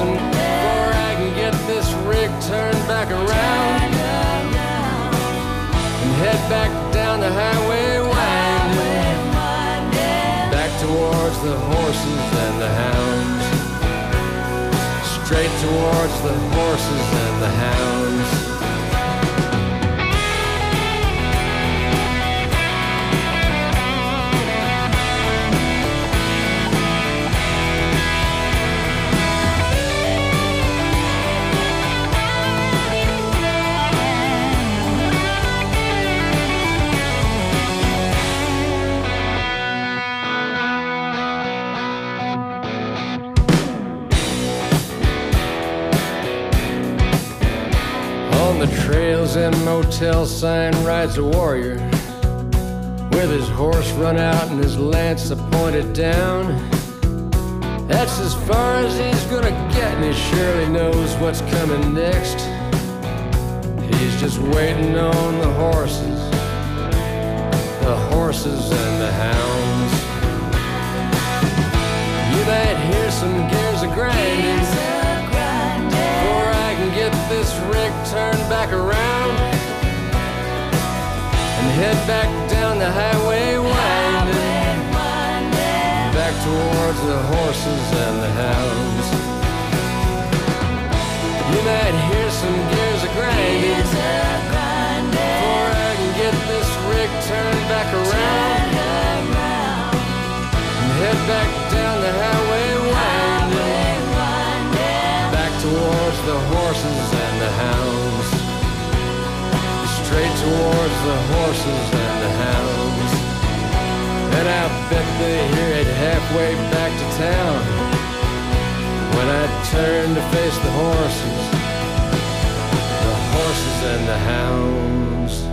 some before I can get this rig turned back around and head back down the highway winding, back towards the horses and the hounds, straight towards the horses and the hounds. On the trails and motel sign rides a warrior with his horse run out and his lance pointed down. That's as far as he's gonna get, and he surely knows what's coming next. He's just waiting on the horses and the hounds. You might hear some gears a grinding before I can get this rig turned back around and head back down the highway winding, back towards the horses and the hounds. You might hear some gears a grinding before I can get this rig turned back around and head back down the highway winding, back towards the horses and the hounds, straight towards the horses and the hounds. And I bet they hear it halfway back to town when I turn to face the horses and the hounds.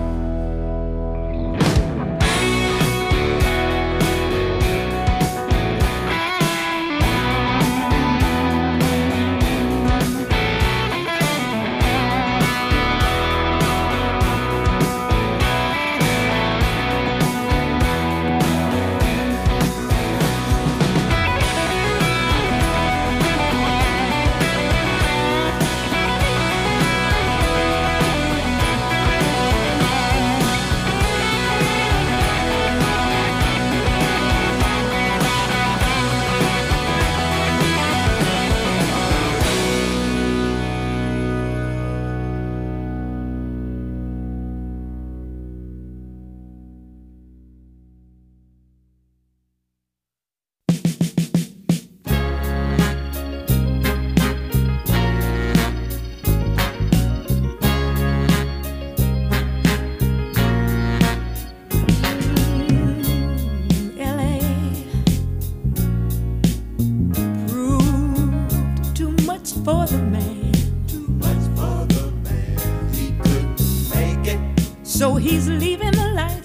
For the man, too much for the man, he couldn't make it. So he's leaving the life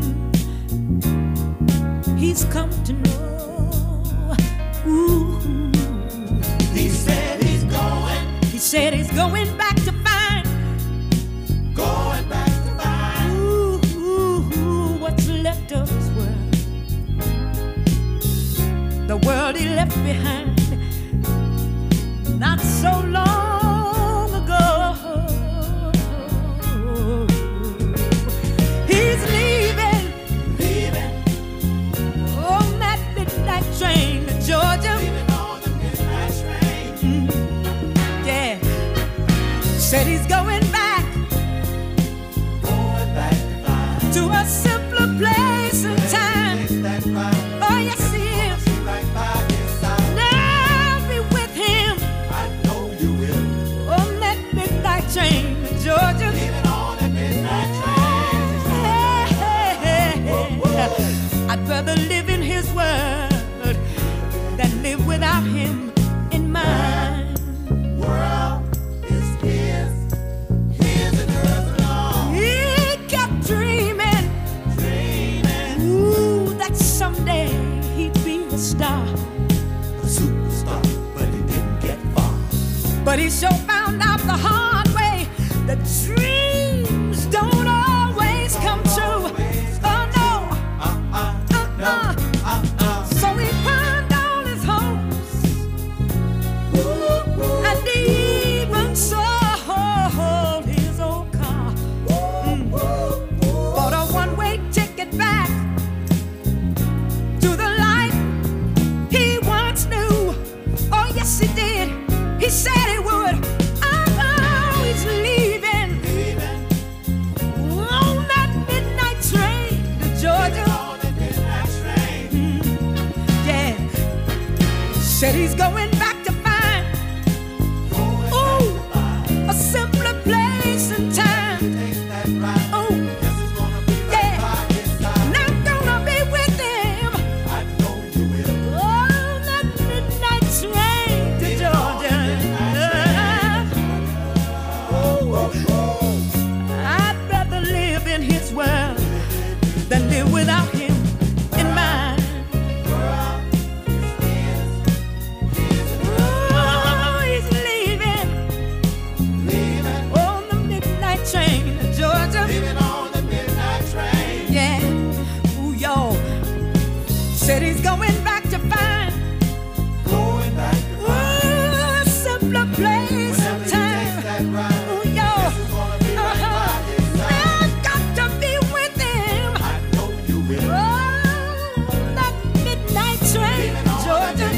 he's come to know. Ooh. He said he's going back to find, ooh, what's left of his world, the world he left behind not so long ago. He's leaving on that midnight train to Georgia. Leaving on the midnight train. Yeah. Said he's going back to a simpler place and time. Oh yes he is. Train to Georgia. Leaving on that midnight train. I'd rather live in his world than live without him in mine. World is his and hers alone. He kept dreaming, ooh, that someday he'd be a star, a superstar, but he didn't get far. But he sure found out the hard way that dreams don't always come true. Oh no, so he pawned all his hopes, ooh, Said he's going back to find, ooh, a simpler place and time. Oh, yeah, and I'm gonna be with him. I know you will. Oh, that midnight train to Georgia. I'd rather live in his world than live without him in mine. Said he's going back to find, a simpler place and time. Oh, yo, I've got to be with him. I know you will. Oh, that midnight train, Georgia.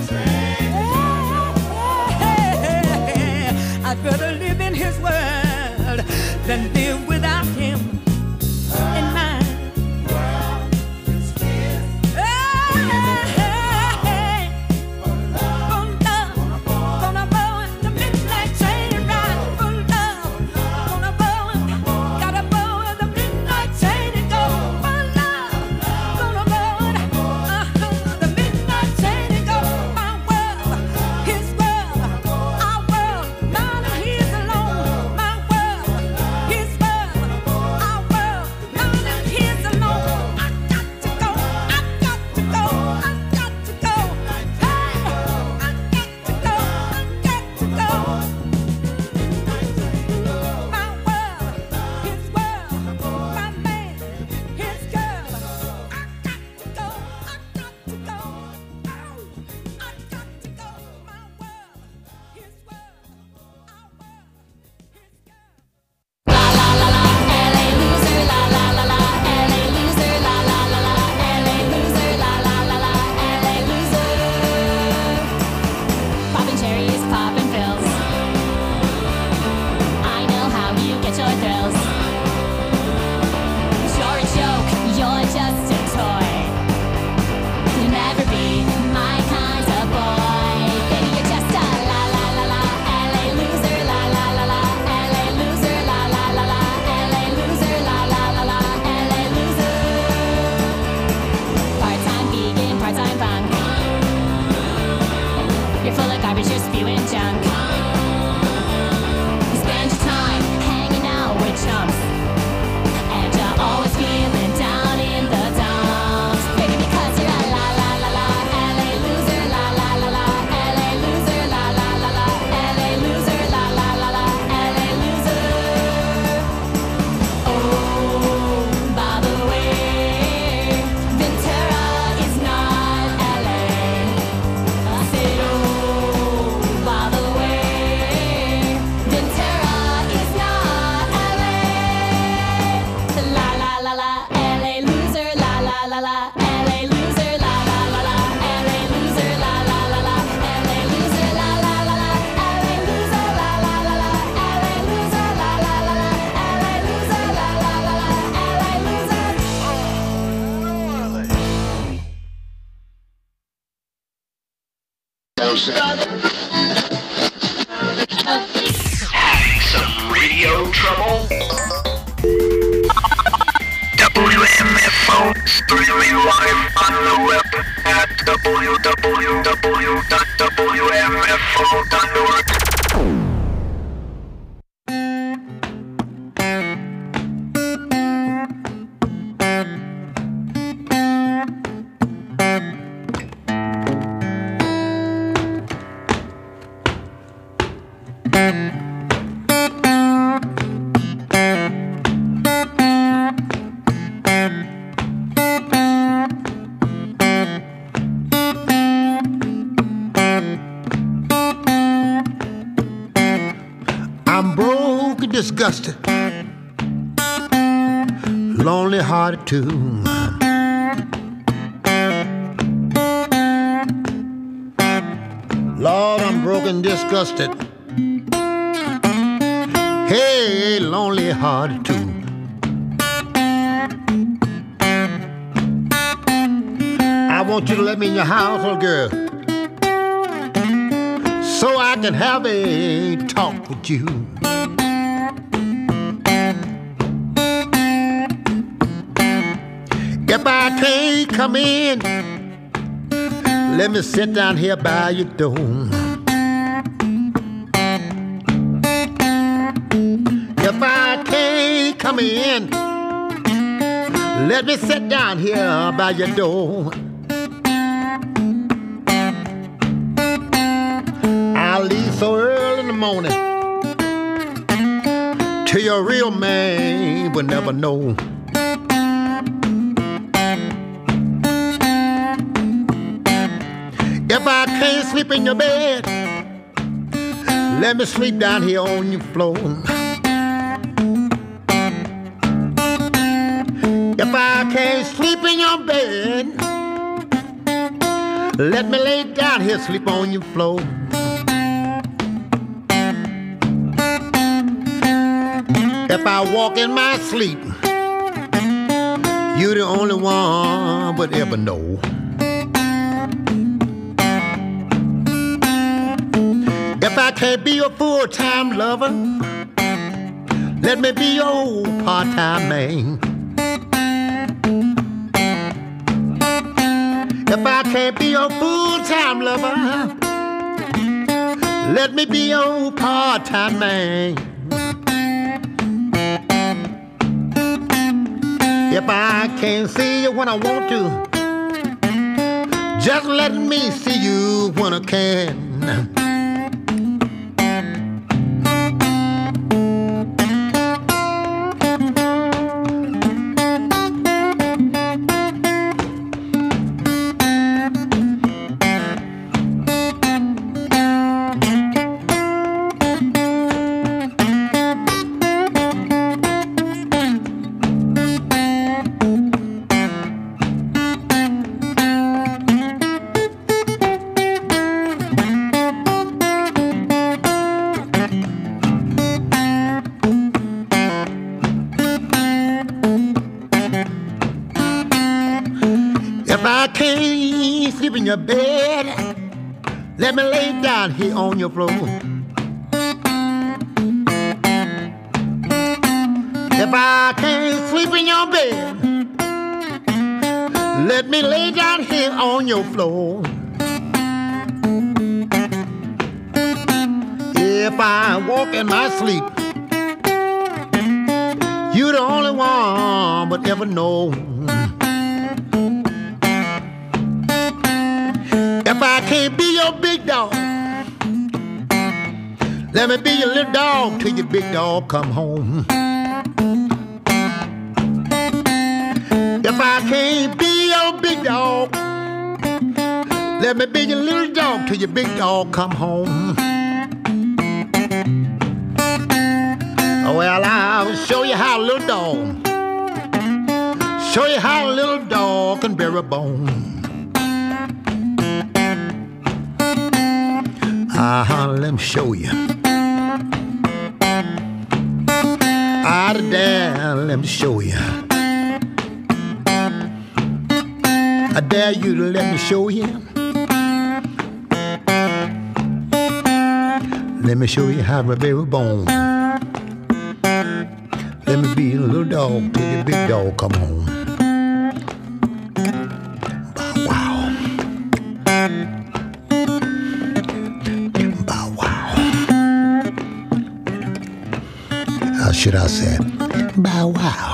I'd rather live in his world than live without him in mine. Some radio trouble? WMFO, streaming live on the web at www.wmfo.org. Disgusted, lonely hearted too. Lord, I'm broken, disgusted. Hey, lonely hearted too. I want you to let me in your house, little girl. so I can have a talk with you. If I can't come in, let me sit down here by your door. If I can't come in, let me sit down here by your door. I'll leave so early in the morning till your real man will never know. If I can't sleep in your bed, let me sleep down here on your floor. If I can't sleep in your bed, let me lay down here, sleep on your floor. If I walk in my sleep, you're the only one would ever know. If I can't be your full-time lover, let me be your part-time man. If I can't be your full-time lover, let me be your part-time man. If I can't see you when I want to, just let me see you when I can. In your bed, let me lay down here on your floor. If I can't sleep in your bed, let me lay down here on your floor. If I walk in my sleep, you're the only one but ever know. If I can't be your big dog, let me be your little dog till your big dog come home. If I can't be your big dog, let me be your little dog till your big dog come home. Well, I'll show you how a little dog, show you how a little dog can bear a bone. Let me show you. Out of there, let me show you. I dare you to let me show you. Let me show you how to bear a bone. Let me be a little dog till your big dog come home. Wow. How should I say it? Bow wow.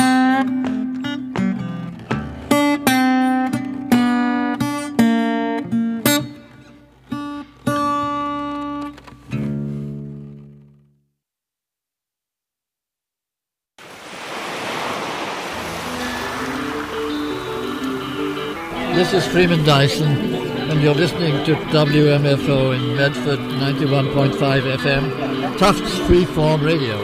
This is Freeman Dyson, and you're listening to WMFO in Medford 91.5 FM, Tufts Freeform Radio.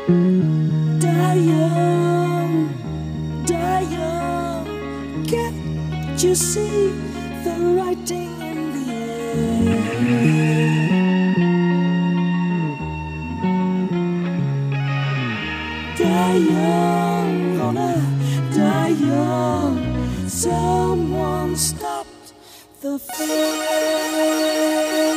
Die young, can't you see the writing in the air? Die young, gonna die young. Someone stopped the fear.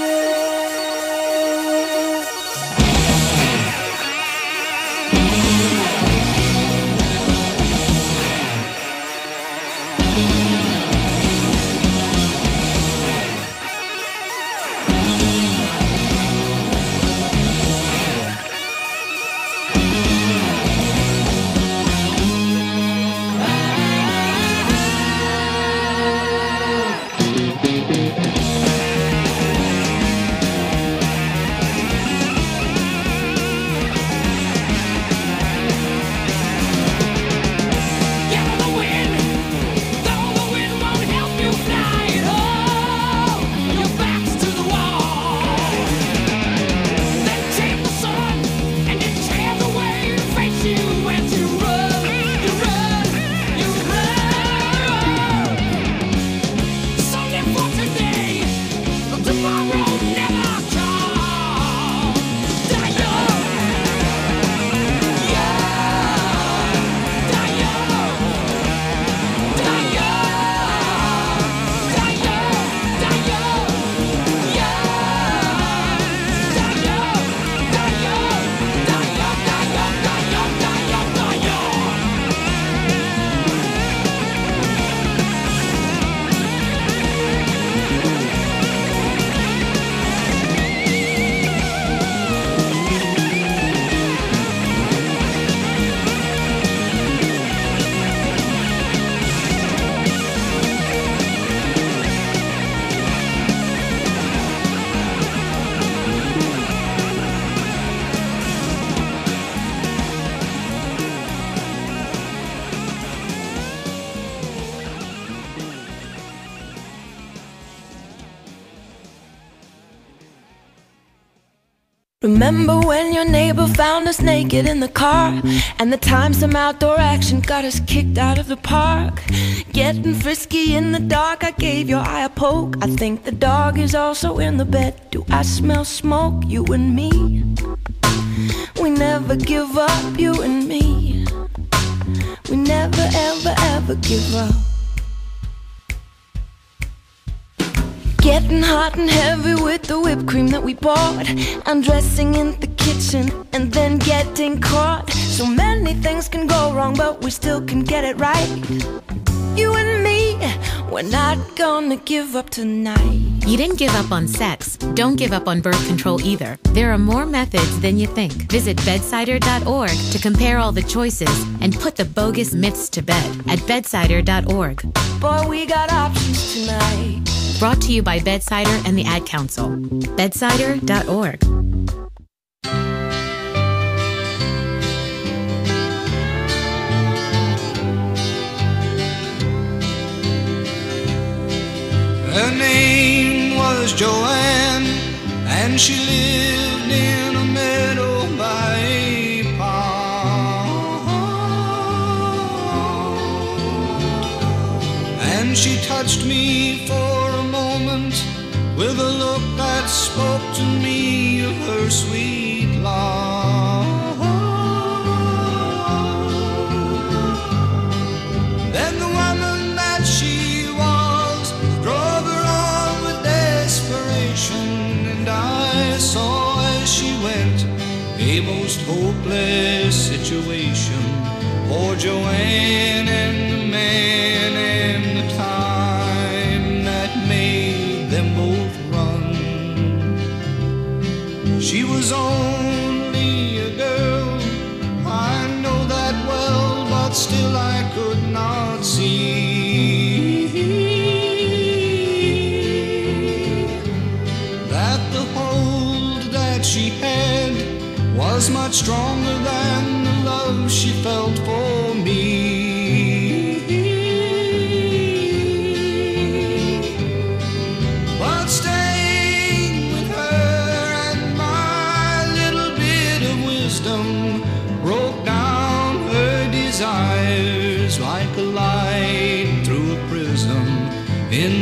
Remember when your neighbor found us naked in the car, and the time some outdoor action got us kicked out of the park? Getting frisky in the dark, I gave your eye a poke. I think the dog is also in the bed. Do I smell smoke? You and me, we never give up, you and me. We never ever ever give up. Getting hot and heavy with the whipped cream that we bought, undressing in the kitchen and then getting caught. So many things can go wrong, but we still can get it right. You and me, we're not gonna give up tonight. You didn't give up on sex. Don't give up on birth control either. There are more methods than you think. Visit bedsider.org to compare all the choices and put the bogus myths to bed at bedsider.org. Boy, we got options tonight. Brought to you by Bedsider and the Ad Council. Bedsider.org. Her name was Joanne, and she lived in a meadow by a pond. And she touched me for a moment with a look that spoke to me of her sweet love. Then the woman that she was drove her on with desperation, and I saw as she went a most hopeless situation for Joanne and the man and the time that made them both run. She was only a girl, I know that well, but still I could not see that the hold that she had was much stronger than the love she felt for me. But staying with her and my little bit of wisdom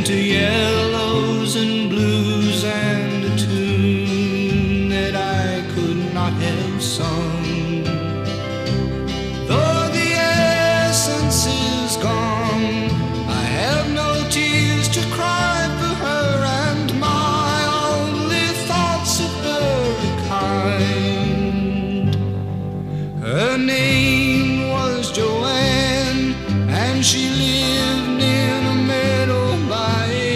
into yellows and blues and a tune that I could not have sung. Though the essence is gone, I have no tears to cry for her, and my only thoughts of her are kind. Her name was Joanne, and she lived in a meadow by a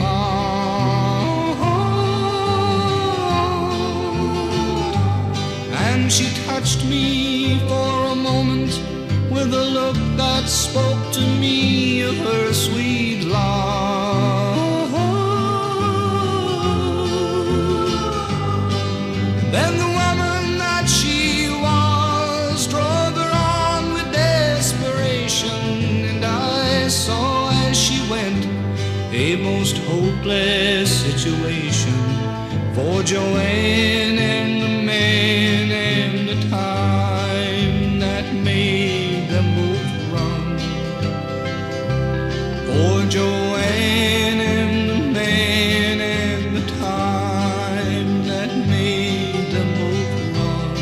pond. And she touched me for a moment with a look that spoke to me of her sweet love. Then the woman that she was drove her on with desperation, and I saw as she went a most hopeless situation for Joanne and the man and the time that made them both run. For Joanne and the man and the time that made them both run.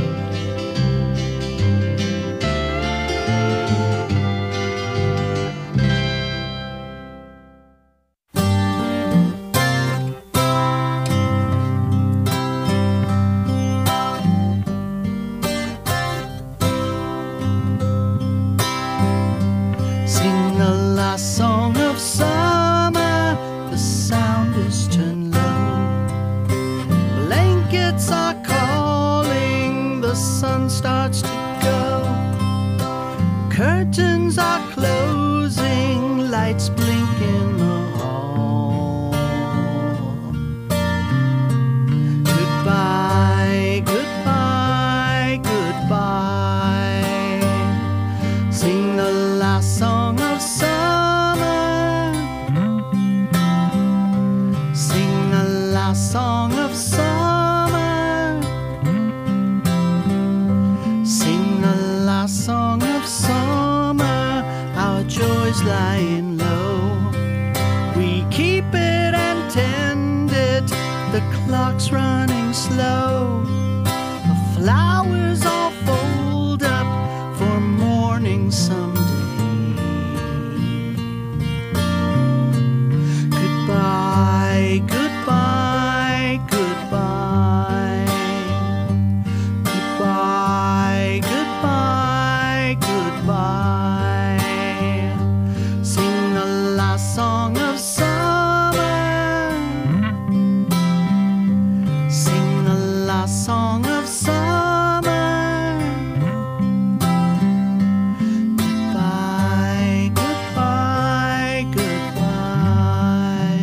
Sing the last song of summer, the sound is turned low. Blankets are calling, the sun starts to go. Curtains are closing, lights blink in the hall. Goodbye, goodbye, goodbye. Sing the last song of summer. Sing the last song of summer. Sing the last song of summer. Our joys lying low. We keep it and tend it. The clock's running slow. The flowers all fold up for morning someday. Goodbye, goodbye, goodbye. Goodbye, goodbye, goodbye. Sing the last song of summer. Sing the last song of summer. Goodbye, goodbye, goodbye.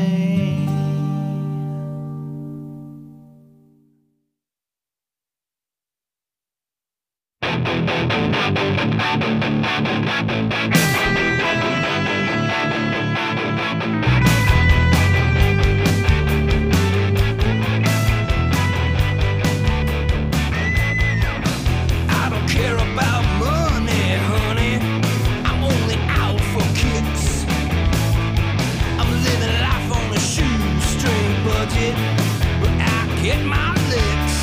I don't care about money, honey. I'm only out for kicks. I'm living life on a shoestring budget, but I get my licks.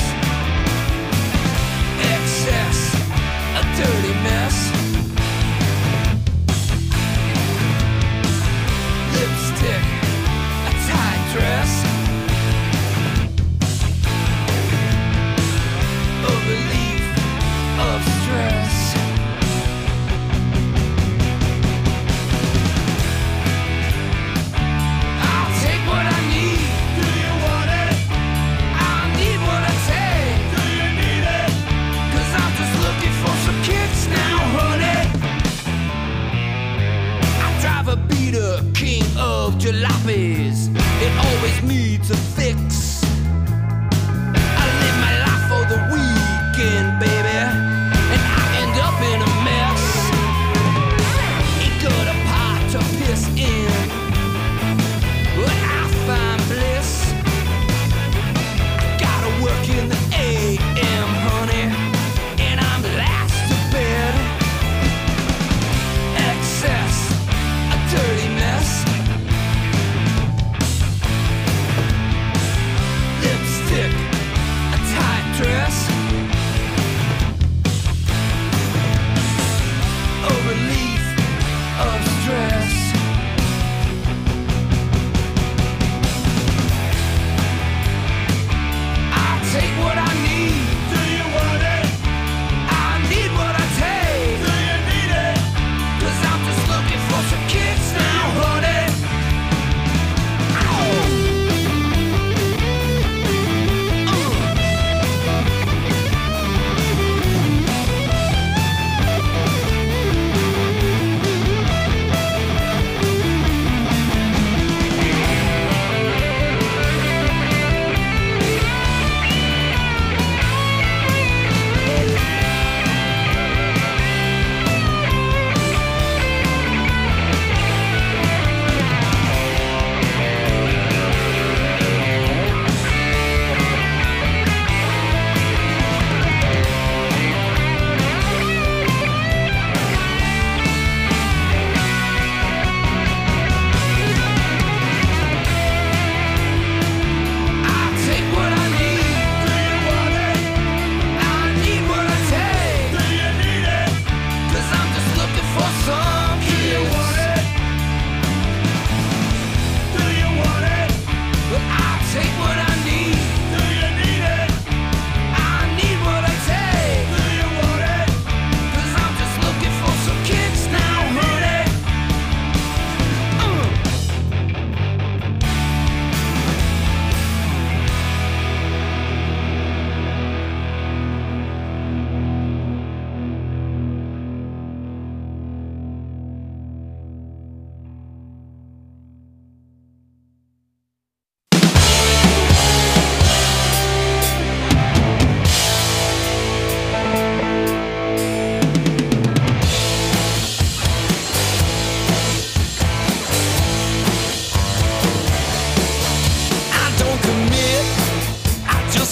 Excess, a dirty mess. Lipstick, a tight dress. A relief of stress. I'll take what I need. Do you want it? I need what I take. Do you need it? 'Cause I'm just looking for some kicks now, honey. I drive a beater, king of jalopies. It always needs a fix. I live my life for the weekend, baby, and I end up in a mess. Ain't got a pot to piss in, but I find bliss. I gotta work in the AM, honey, and I'm last to bed. Excess, a dirty mess.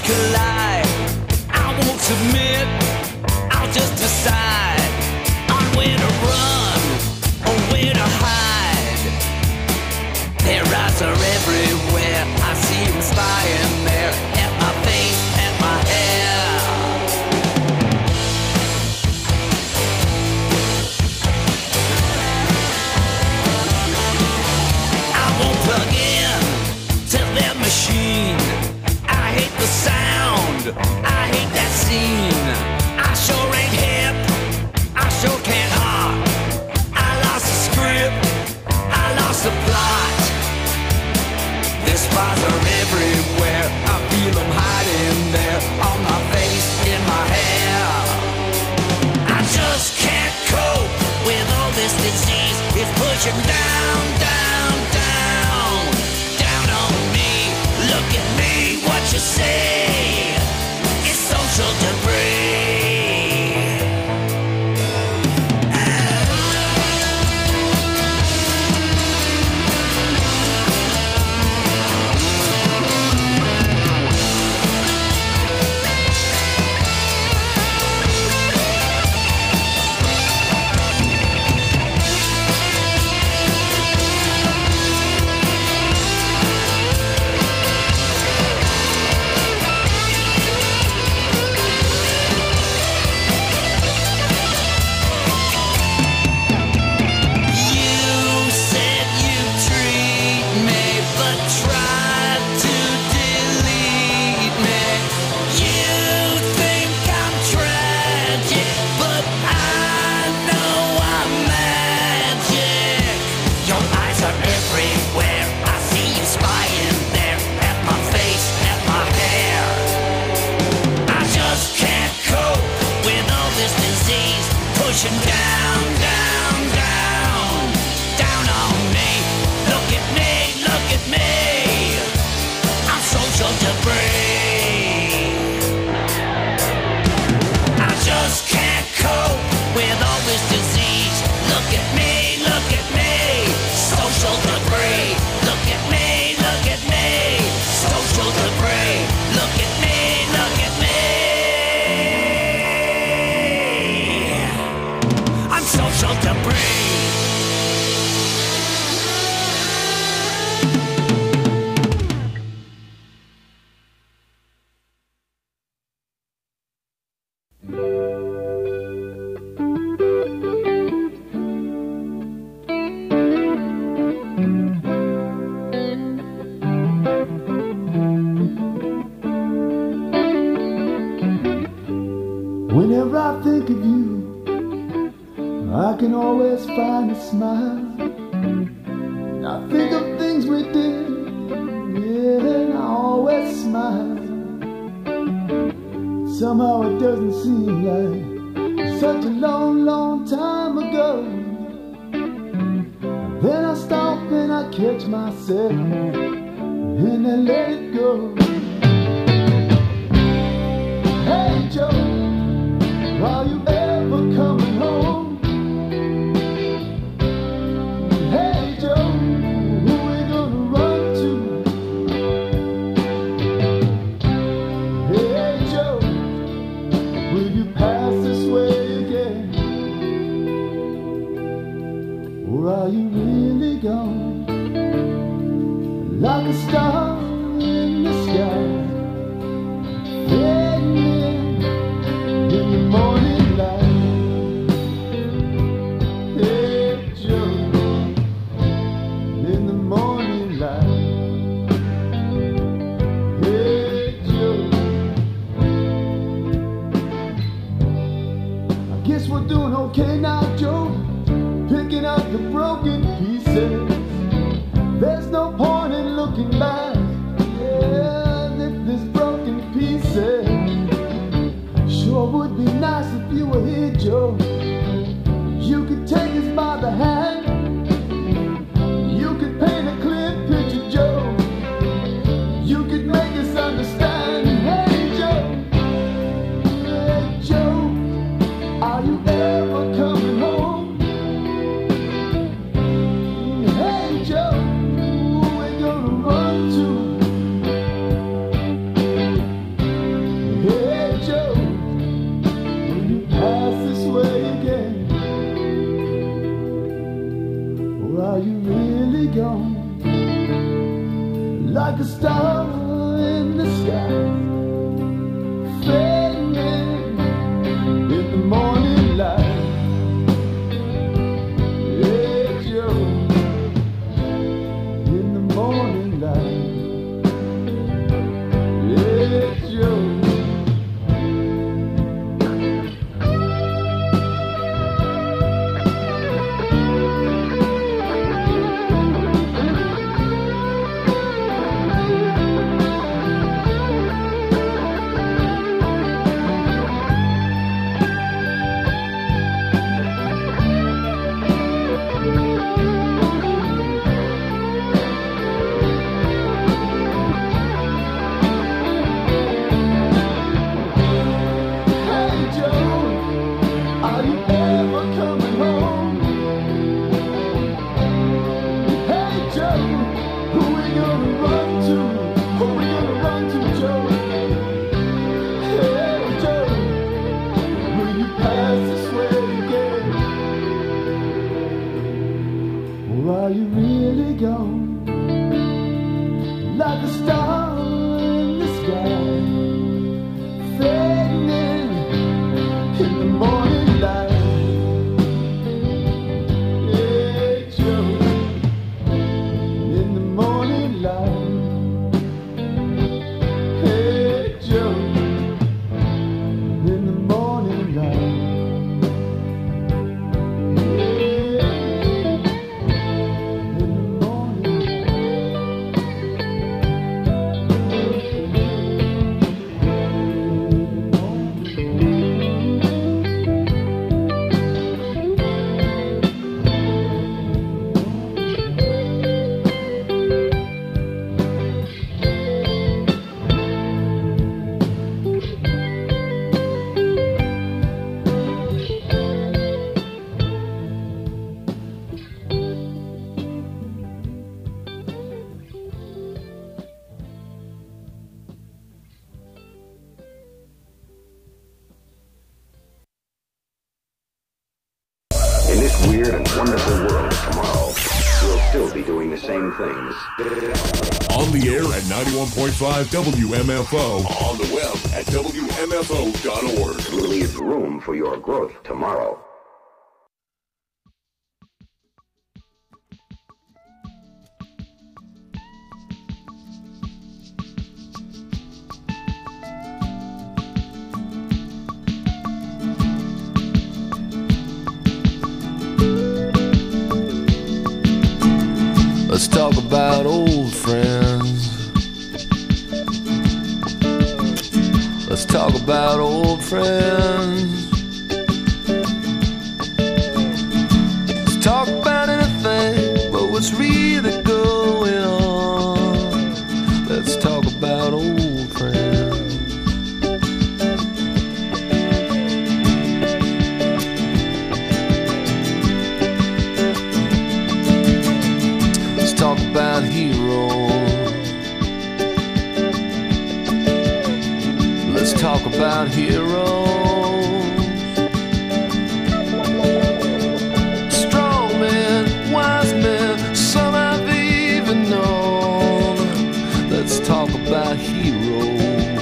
collide. I won't submit, I'll just decide on where to run or where to hide. Their eyes are everywhere, I see them spying there, at my face, at my hair. I won't plug in to their machine. I hate the sound, I hate that scene. I sure ain't hip, I sure can't hop. I lost the script, I lost the plot. Their spies are everywhere, I feel them hiding there, on my face, in my hair. I just can't cope with all this disease. It's pushing down, down, down, down on me. Look at me, what you say? It's social debris. Pushing down, down, down, down on me. Look at me, look at me. I'm social debris. I just can't cope with all this disease. Look at me, look at me. Social debris. Look at me, look at me. Social debris. Look at me, look at me. Social debris. Whenever I think of you, I can always find a smile. I think of things we did, yeah, and I always smile. Somehow it doesn't seem like such a long, long time ago. Then I stop and I catch myself and I let it go. Hey Joe, are you ever coming home? Are you really gone? Like a star in the sky, fading in the morning light. Hey Joe, in the morning light. Hey Joe, I guess we're doing okay now, Joe. Picking up the broken pieces. There's no point in looking back. Yeah, if there's broken pieces. Sure would be nice if you were here, Joe. You could take us by the hand. You could paint a clear picture, Joe. You could make us understand. Hey Joe, are you ever coming home? weird and wonderful world tomorrow, we'll still be doing the same things. On the air at 91.5 WMFO. On the web at WMFO.org. Leave room for your growth tomorrow. Let's talk about old friends. Let's talk about old friends. Let's talk about anything but what's really going on. Let's talk about old friends. Let's talk about heroes. Let's talk about heroes. Strong men, wise men, some I've even known. Let's talk about heroes.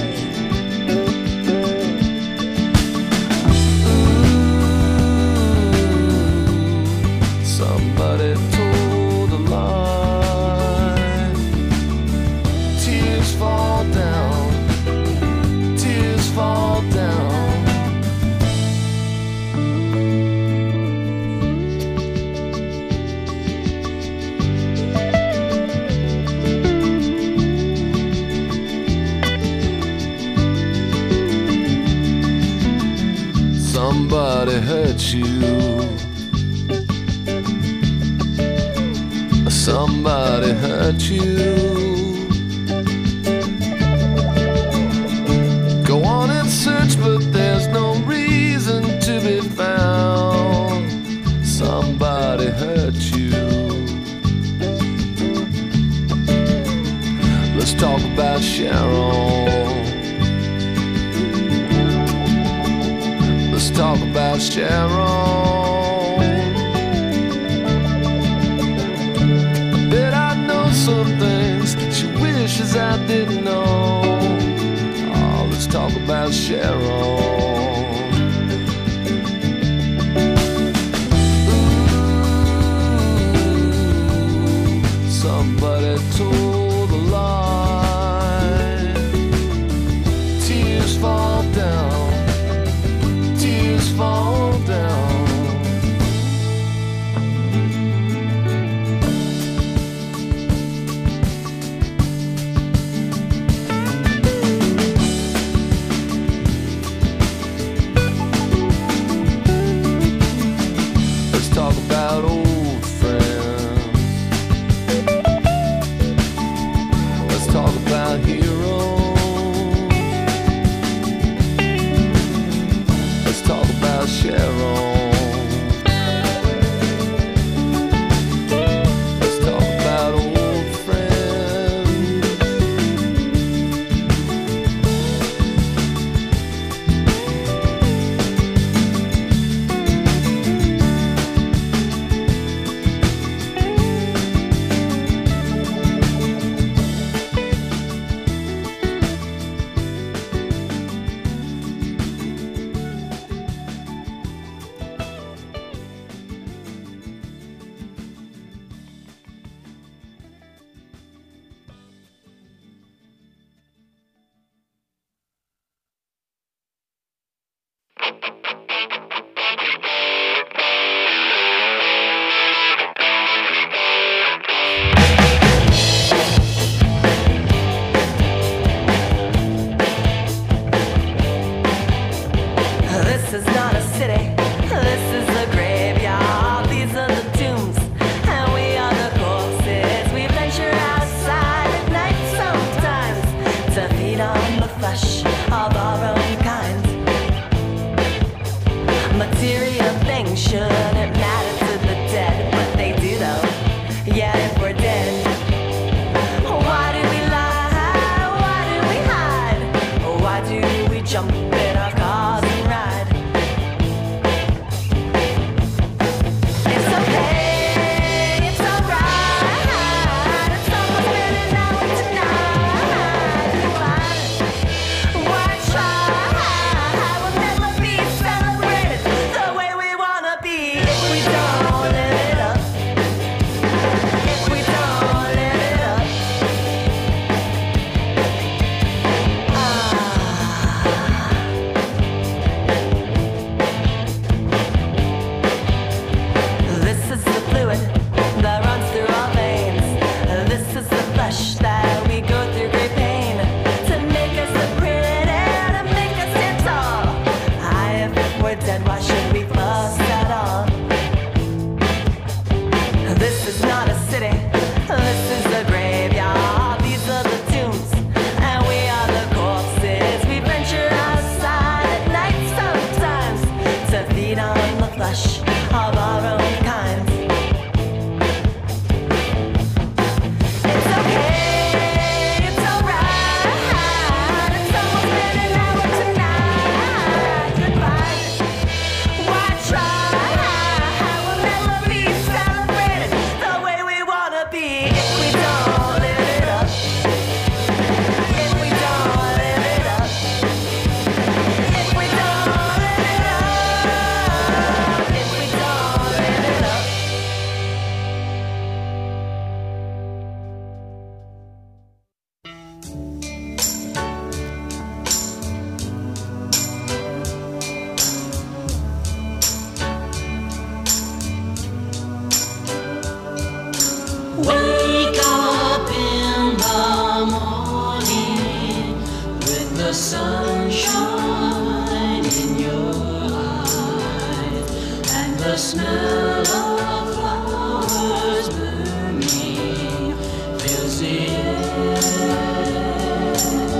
Ooh, somebody told a lie. Tears fall down. Tears fall down. Somebody hurt you. Somebody hurt you. Go on and search, but there's no reason to be found. Somebody hurt you. Let's talk about Sharon. Let's talk about Sharon. I bet I know some things she wishes I didn't know. Let's talk about Sharon. Ooh, somebody told a lie. Tears fall down. Tears fall down. Talk about old friends. Let's talk about heroes. Let's talk about Sharon. Let's talk about old friends. This is not a city, this is a graveyard. These are the tombs, and we are the corpses. We venture outside at night sometimes to feed on the flesh of our own kind. Material things shouldn't matter to the dead, but they do though. Yeah, if we're dead. Why do we lie? Why do we hide? Why do we jump in our cars and ride? It's so the sunshine in your eyes, and the smell of flowers blooming fills the air.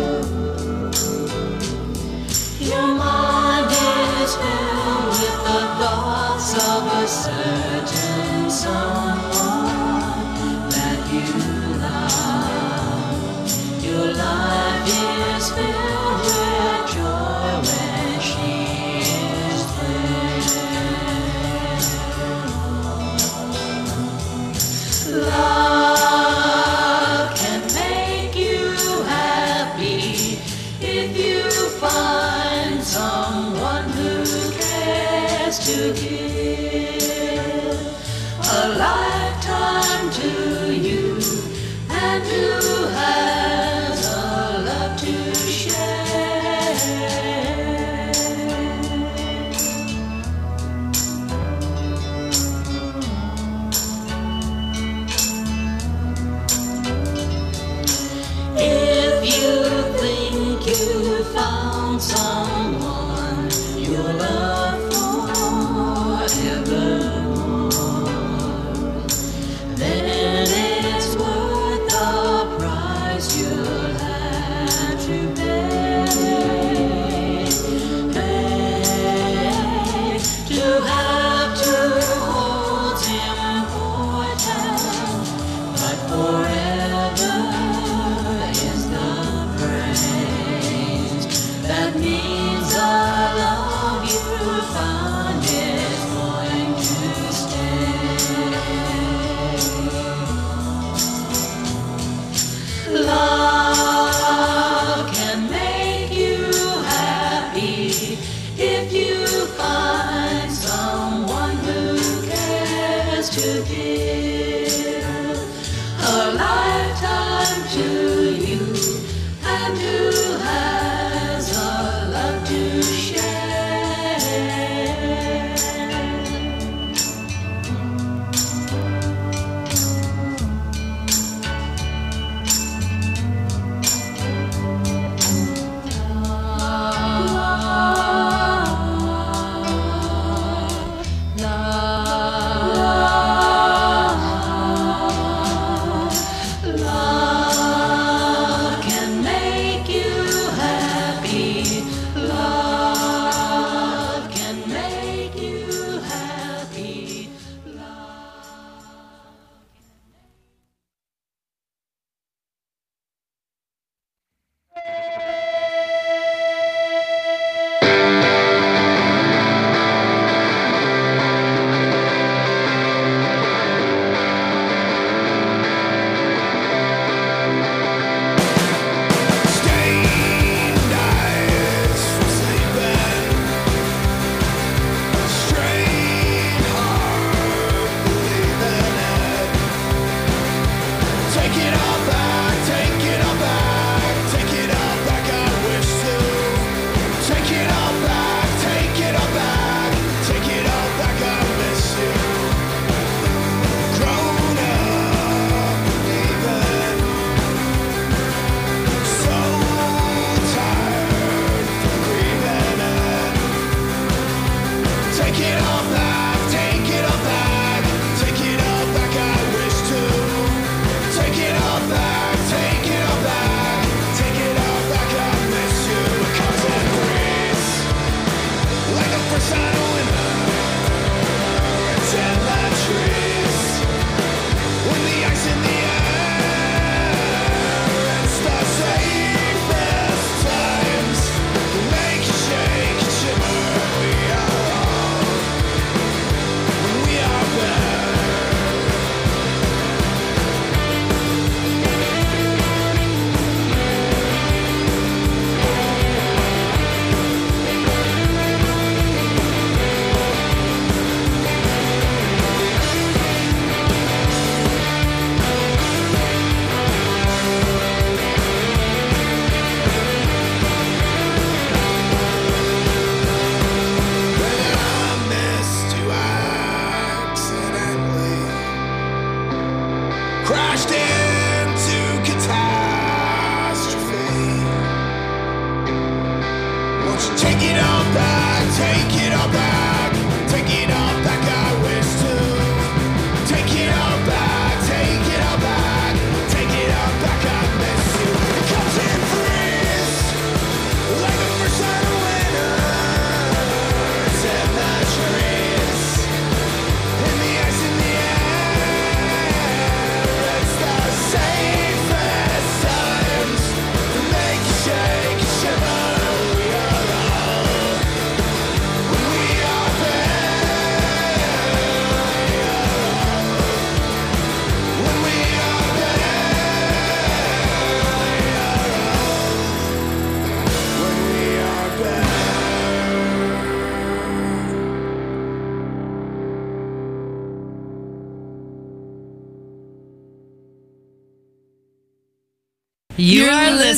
Your mind is filled with the thoughts of a certain someone that you love. Your life is filled with joy when she is there. Love can make you happy if you find someone who cares to give a lifetime to you and who has a love to share. If you think you found someone you'll love forevermore, then it's worth the price you'll have to pay. To have two holds important, but forever is the phrase that means the love you found is going to stay. Love can make you happy if you find someone who cares to give a lifetime to you and who has a love Take it all back, take it all back, I wish to. Take it all back, take it all back, take it all back, I miss you. It comes in freeze, like the first sign of winter. It's in the trees, in the ice, in the air. It's the safest times to make you shake and shiver. We are all, when we are there. When we are You are listening